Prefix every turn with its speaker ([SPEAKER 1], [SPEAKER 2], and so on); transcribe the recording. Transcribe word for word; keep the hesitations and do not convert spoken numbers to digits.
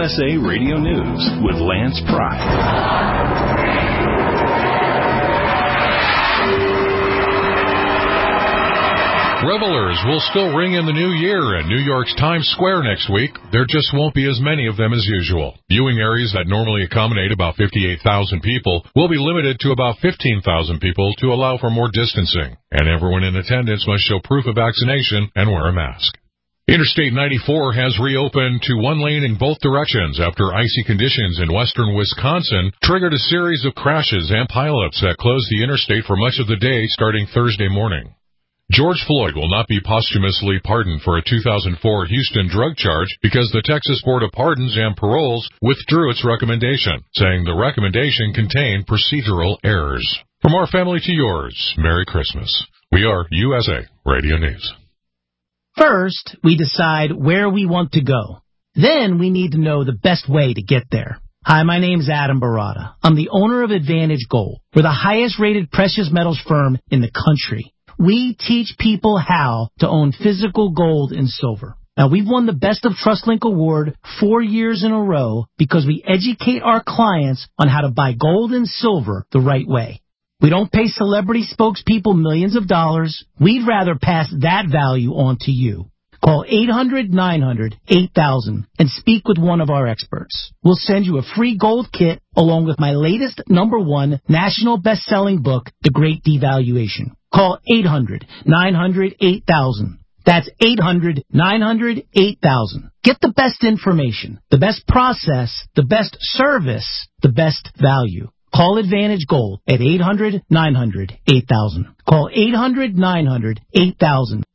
[SPEAKER 1] S A Radio News with Lance Pry.
[SPEAKER 2] Revelers will still ring in the new year in New York's Times Square next week. There just won't be as many of them as usual. Viewing areas that normally accommodate about fifty-eight thousand people will be limited to about fifteen thousand people to allow for more distancing. And everyone in attendance must show proof of vaccination and wear a mask. Interstate ninety-four has reopened to one lane in both directions after icy conditions in western Wisconsin triggered a series of crashes and pileups that closed the interstate for much of the day starting Thursday morning. George Floyd will not be posthumously pardoned for a two thousand four Houston drug charge because the Texas Board of Pardons and Paroles withdrew its recommendation, saying the recommendation contained procedural errors. From our family to yours, Merry Christmas. We are U S A Radio News.
[SPEAKER 3] First, we decide where we want to go. Then we need to know the best way to get there. Hi, my name's Adam Barada. I'm the owner of Advantage Gold. We're the highest rated precious metals firm in the country. We teach people how to own physical gold and silver. Now, we've won the Best of TrustLink Award four years in a row because we educate our clients on how to buy gold and silver the right way. We don't pay celebrity spokespeople millions of dollars. We'd rather pass that value on to you. Call eight hundred nine hundred eight thousand and speak with one of our experts. We'll send you a free gold kit along with my latest number one national best-selling book, The Great Devaluation. Call eight hundred nine hundred eight thousand. That's eight hundred nine hundred eight thousand. Get the best information, the best process, the best service, the best value. Call Advantage Gold at eight hundred nine hundred eight thousand. Call eight hundred nine hundred eight thousand.